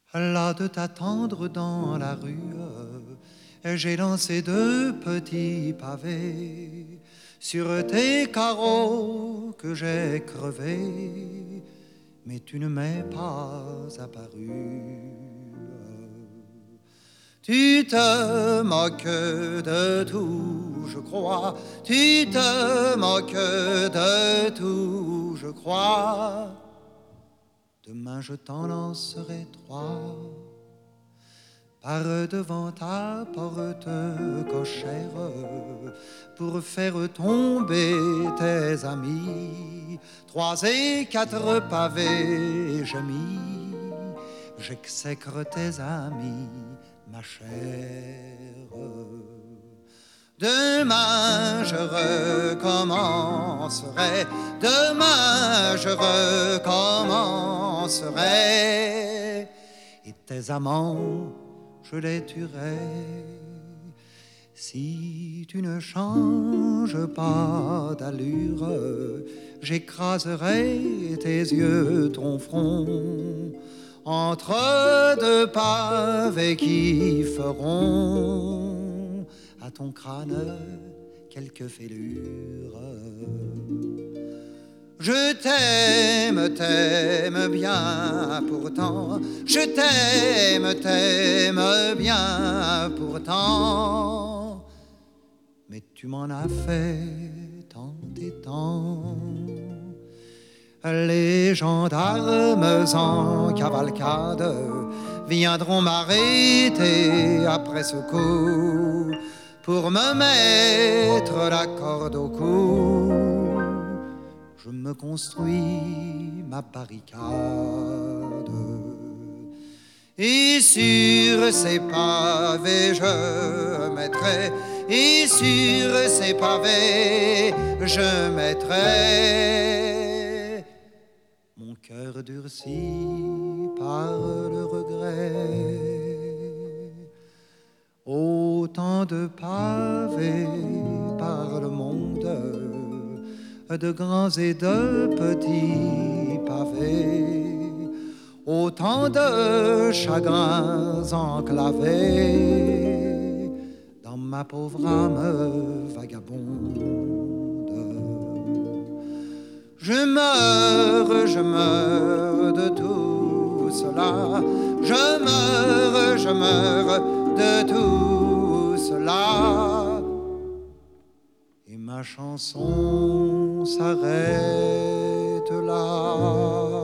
Là de t'attendre dans la rue, j'ai lancé 2 petits pavés sur tes carreaux que j'ai crevés, mais tu ne m'es pas apparu. Tu te moques de tout, je crois. Tu te moques de tout, je crois. Demain je t'en lancerai 3 par devant ta porte cochère pour faire tomber tes amis. 3 et 4 pavés j'ai mis, j'exècre tes amis, ma chère. Demain je recommencerai, demain je recommencerai, et tes amants je les tuerai. Si tu ne changes pas d'allure, j'écraserai tes yeux, ton front, entre 2 pavés qui feront à ton crâne quelques fêlures. Je t'aime, t'aime bien pourtant, je t'aime, t'aime bien pourtant, mais tu m'en as fait tant et tant. Les gendarmes en cavalcade viendront m'arrêter après ce coup pour me mettre la corde au cou. Je me construis ma barricade et sur ces pavés je mettrai, et sur ces pavés je mettrai mon cœur durci par le regret. Autant de pavés par le monde, de grands et de petits pavés, autant de chagrins enclavés dans ma pauvre âme vagabonde. Je meurs de tout cela, je meurs de tout cela, et ma chanson s'arrête là.